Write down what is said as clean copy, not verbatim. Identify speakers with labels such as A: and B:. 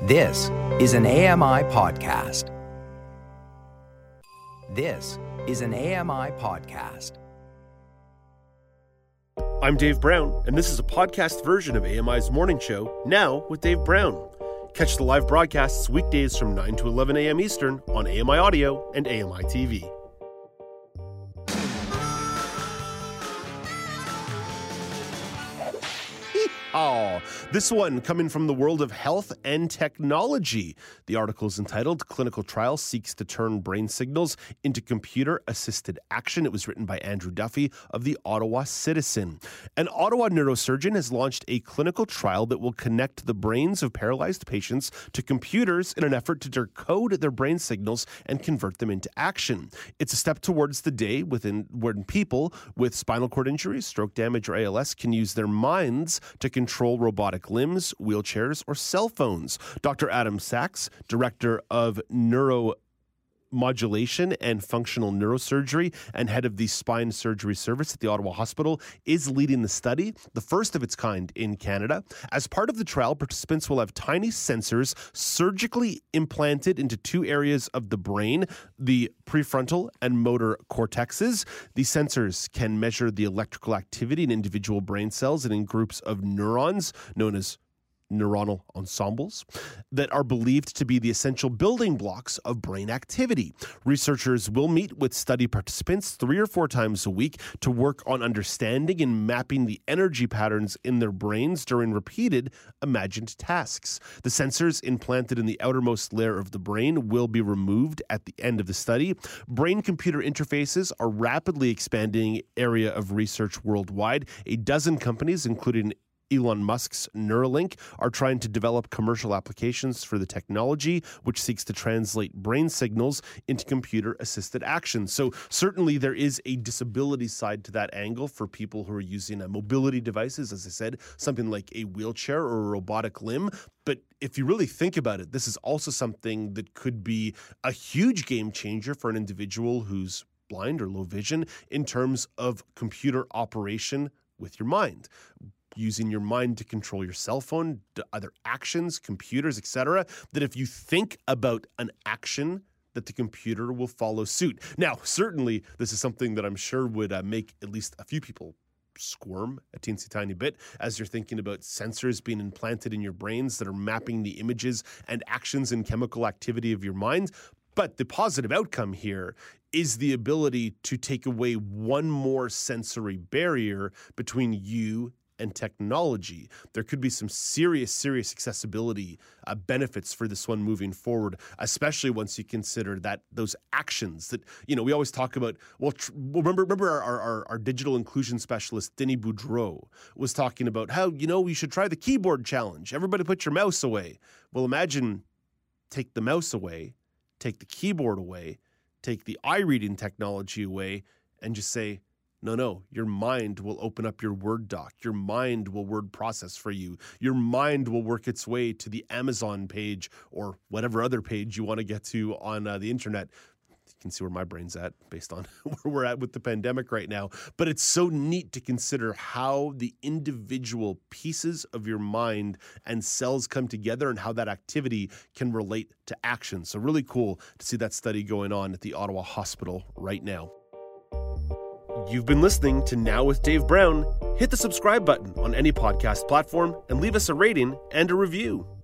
A: This is an AMI podcast. This is an AMI podcast.
B: I'm Dave Brown, and this is a podcast version of AMI's Morning Show, Now with Dave Brown. Catch the live broadcasts weekdays from 9 to 11 a.m. Eastern on AMI Audio and AMI TV. Oh, this one coming from the world of health and technology. The article is entitled Clinical Trial Seeks to Turn Brain Signals into Computer-Assisted Action. It was written by Andrew Duffy of the Ottawa Citizen. An Ottawa neurosurgeon has launched a clinical trial that will connect the brains of paralyzed patients to computers in an effort to decode their brain signals and convert them into action. It's a step towards the day when people with spinal cord injuries, stroke damage, or ALS can use their minds to control robotic limbs, wheelchairs, or cell phones. Dr. Adam Sachs, Director of Neuromodulation and Functional Neurosurgery and head of the Spine Surgery Service at the Ottawa Hospital, is leading the study, the first of its kind in Canada. As part of the trial, participants will have tiny sensors surgically implanted into two areas of the brain, the prefrontal and motor cortexes. These sensors can measure the electrical activity in individual brain cells and in groups of neurons known as neuronal ensembles that are believed to be the essential building blocks of brain activity. Researchers will meet with study participants 3 or 4 times a week to work on understanding and mapping the energy patterns in their brains during repeated imagined tasks. The sensors implanted in the outermost layer of the brain will be removed at the end of the study. Brain-computer interfaces are rapidly expanding area of research worldwide. A dozen companies, including Elon Musk's Neuralink, are trying to develop commercial applications for the technology, which seeks to translate brain signals into computer-assisted action. So certainly there is a disability side to that angle for people who are using mobility devices, as I said, something like a wheelchair or a robotic limb. But if you really think about it, this is also something that could be a huge game changer for an individual who's blind or low vision in terms of computer operation with your mind. Using your mind to control your cell phone, other actions, computers, etc., that if you think about an action, that the computer will follow suit. Now, certainly, this is something that I'm sure would make at least a few people squirm a teensy tiny bit as you're thinking about sensors being implanted in your brains that are mapping the images and actions and chemical activity of your mind. But the positive outcome here is the ability to take away one more sensory barrier between you and technology. There could be some serious accessibility benefits for this one moving forward, especially once you consider that those actions that, we always talk about. Remember our digital inclusion specialist, Denis Boudreau, was talking about how, you should try the keyboard challenge. Everybody put your mouse away. Well, imagine take the mouse away, take the keyboard away, take the eye reading technology away, and just say, No, your mind will open up your Word doc. Your mind will word process for you. Your mind will work its way to the Amazon page or whatever other page you want to get to on the internet. You can see where my brain's at based on where we're at with the pandemic right now. But it's so neat to consider how the individual pieces of your mind and cells come together and how that activity can relate to action. So really cool to see that study going on at the Ottawa Hospital right now. You've been listening to Now with Dave Brown. Hit the subscribe button on any podcast platform and leave us a rating and a review.